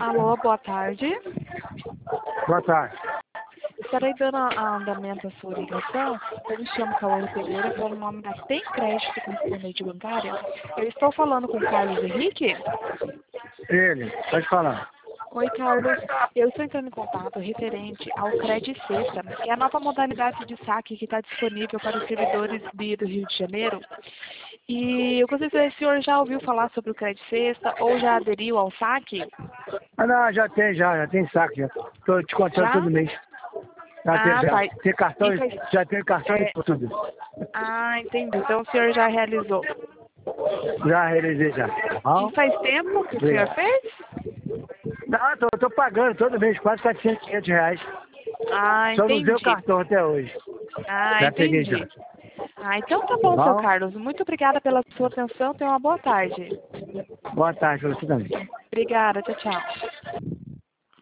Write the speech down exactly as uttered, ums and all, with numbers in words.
Alô, boa tarde. Boa tarde. Estarei dando a- andamento à sua ligação. Eu me chamo Caola Pereira, pelo nome da Tem Crédito Correspondente Bancária. Eu estou falando com o Carlos Henrique. Ele, pode falar. Oi, Carlos. Eu estou entrando em contato referente ao Cred Sexta, que é a nova modalidade de saque que está disponível para os servidores do do Rio de Janeiro. E eu gostaria de saber se o senhor já ouviu falar sobre o Cred Sexta ou já aderiu ao saque? Ah, não, já tem, já, já tem saco, já. Tô te contando Já? todo mês. Já tem, Ah, já. tá. Tem cartão, E faz- já tem cartão é, e tudo. Ah, entendi. Então o senhor já realizou. Já realizei já. E Bom, faz tempo que o senhor obrigado. fez? Não, tô, tô pagando todo mês quase quatrocentos, quinhentos reais. Ah, Só não usei o entendi. cartão até hoje. Ah, Já peguei já. entendi. Ah, então tá bom, seu Bom, Carlos. Muito obrigada pela sua atenção. Tenha uma boa tarde. boa tarde pra você também. Obrigada. Tchau, tchau.